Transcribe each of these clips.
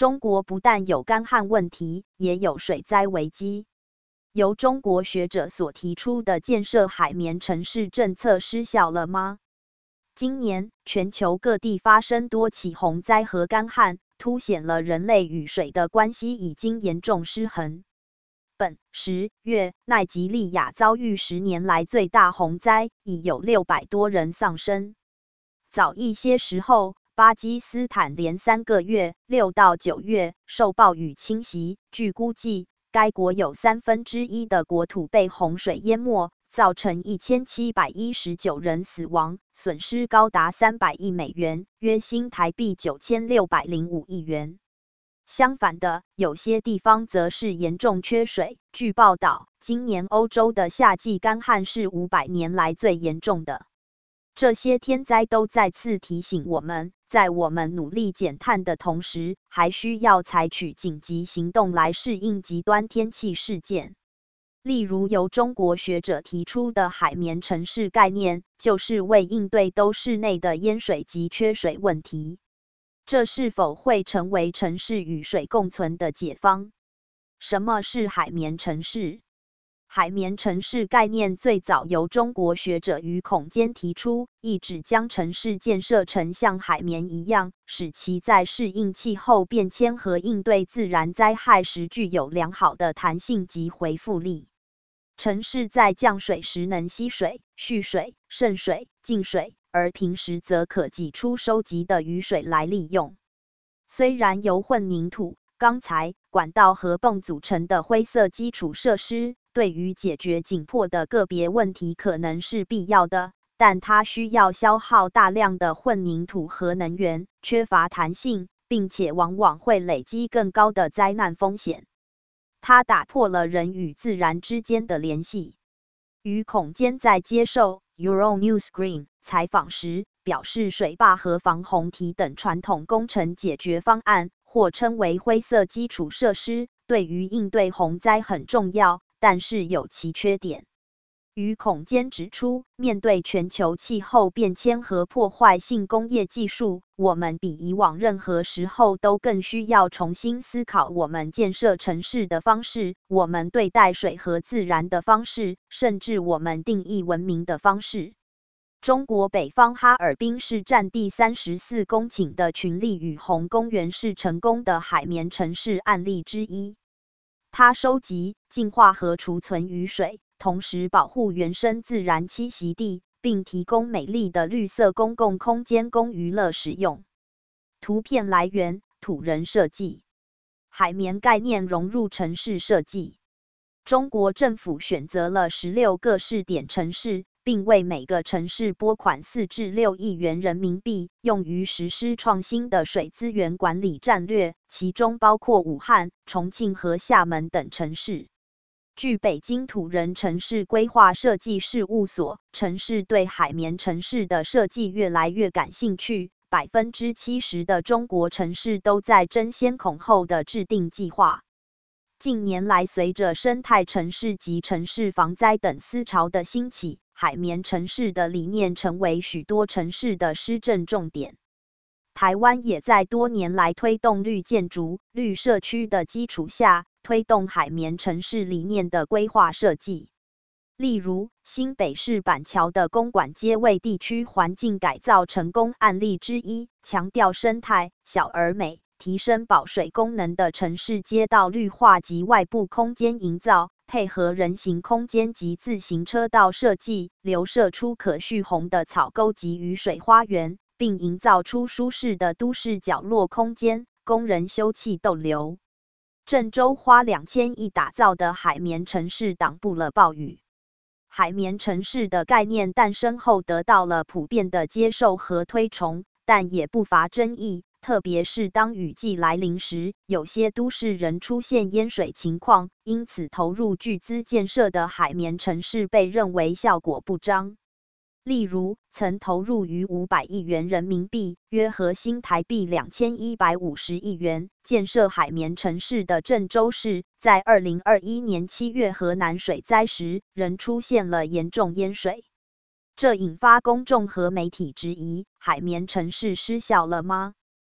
中国不但有干旱问题，也有水灾危机。由中国学者所提出的建设海绵城市政策失效了吗？今年，全球各地发生多起洪灾和干旱，凸显了人类与水的关系已经严重失衡。本10月，奈及利亚遭遇10年来最大洪灾，已有600多人丧生。早一些时候，巴基斯坦连3个月6到9月受暴雨侵袭，据估计，该国有1/3的国土被洪水淹没，造成1719人死亡，损失高达300亿美元，约新台币9605亿元。相反的，有些地方则是严重缺水。据报道，今年欧洲的夏季干旱是500年来最严重的。这些天灾都再次提醒我们，在我们努力减碳的同时，还需要采取紧急行动来适应极端天气事件。例如由中国学者提出的海绵城市概念，就是为应对都市内的淹水及缺水问题。这是否会成为城市与水共存的解方？什么是海绵城市？海绵城市概念最早由中国学者于孔坚提出，意指将城市建设成像海绵一样，使其在适应气候变迁和应对自然灾害时具有良好的弹性及回复力。城市在降水时能吸水、蓄水、渗水、净水，而平时则可挤出收集的雨水来利用。虽然由混凝土、钢材、管道和泵组成的灰色基础设施，对于解决紧迫的个别问题可能是必要的，但它需要消耗大量的混凝土和能源，缺乏弹性，并且往往会累积更高的灾难风险。它打破了人与自然之间的联系。于孔坚在接受 Euronews Green 采访时表示，水坝和防洪堤等传统工程解决方案，或称为灰色基础设施，对于应对洪灾很重要，但是有其缺点。于孔坚指出，面对全球气候变迁和破坏性工业技术，我们比以往任何时候都更需要重新思考我们建设城市的方式，我们对待水和自然的方式，甚至我们定义文明的方式。中国北方哈尔滨市占地34公顷的群力雨虹公园是成功的海绵城市案例之一。它收集、净化和储存雨水，同时保护原生自然栖息地，并提供美丽的绿色公共空间供娱乐使用。图片来源：土人设计。海绵概念融入城市设计。中国政府选择了16个试点城市，并为每个城市拨款4至6亿元人民币，用于实施创新的水资源管理战略，其中包括武汉、重庆和厦门等城市。据北京土人城市规划设计事务所，城市对海绵城市的设计越来越感兴趣，70%的中国城市都在争先恐后的制定计划。近年来，随着生态城市及城市防灾等思潮的兴起，海绵城市的理念成为许多城市的施政重点。台湾也在多年来推动绿建筑、绿社区的基础下，推动海绵城市理念的规划设计。例如，新北市板桥的公馆街为地区环境改造成功案例之一，强调生态、小而美，提升保水功能的城市街道绿化及外部空间营造，配合人行空间及自行车道设计，留射出可蓄洪的草沟及雨水花园，并营造出舒适的都市角落空间，供人休憩逗留。郑州花2000亿打造的海绵城市挡不了暴雨。海绵城市的概念诞生后得到了普遍的接受和推崇，但也不乏争议，特别是当雨季来临时，有些都市仍出现淹水情况，因此投入巨资建设的海绵城市被认为效果不彰。例如，曾投入逾500亿元人民币，约合新台币2150亿元，建设海绵城市的郑州市，在2021年7月河南水灾时，仍出现了严重淹水。这引发公众和媒体质疑，海绵城市失效了吗？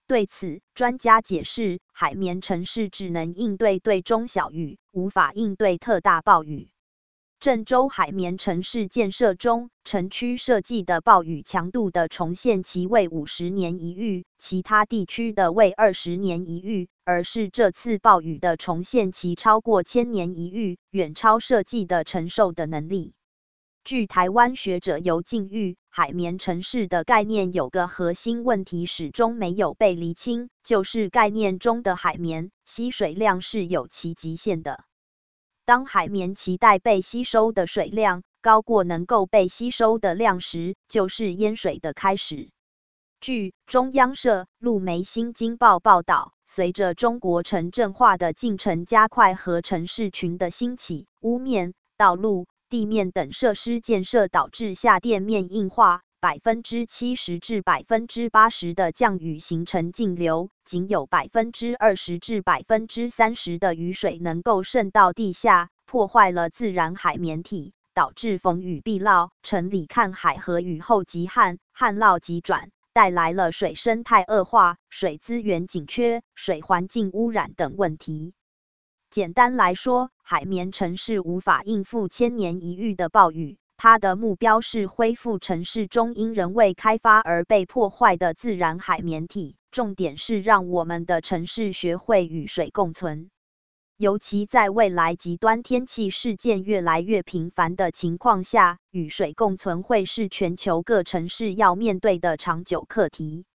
对此，专家解释，海绵城市只能应对对中小雨，无法应对特大暴雨。郑州海绵城市建设中，城区设计的暴雨强度的重现期为50年一遇，其他地区的为20年一遇，而是这次暴雨的重现期超过1000年一遇，远超设计的承受的能力。据台湾学者游敬玉，海绵城市的概念有个核心问题始终没有被厘清，就是概念中的海绵吸水量是有其极限的。当海绵期待被吸收的水量高过能够被吸收的量时，就是淹水的开始。据中央社陆媒新京报报道，随着中国城镇化的进程加快和城市群的兴起，屋面、道路、地面等设施建设导致下垫面硬化，70%至80%的降雨形成径流，仅有20%至30%的雨水能够渗到地下，破坏了自然海绵体，导致逢雨必涝，城里看海和雨后即旱，旱涝即转，带来了水生态恶化、水资源紧缺、水环境污染等问题。简单来说，海绵城市无法应付1000年一遇的暴雨，它的目标是恢复城市中因人为开发而被破坏的自然海绵体，重点是让我们的城市学会与水共存。尤其在未来极端天气事件越来越频繁的情况下，与水共存会是全球各城市要面对的长久课题。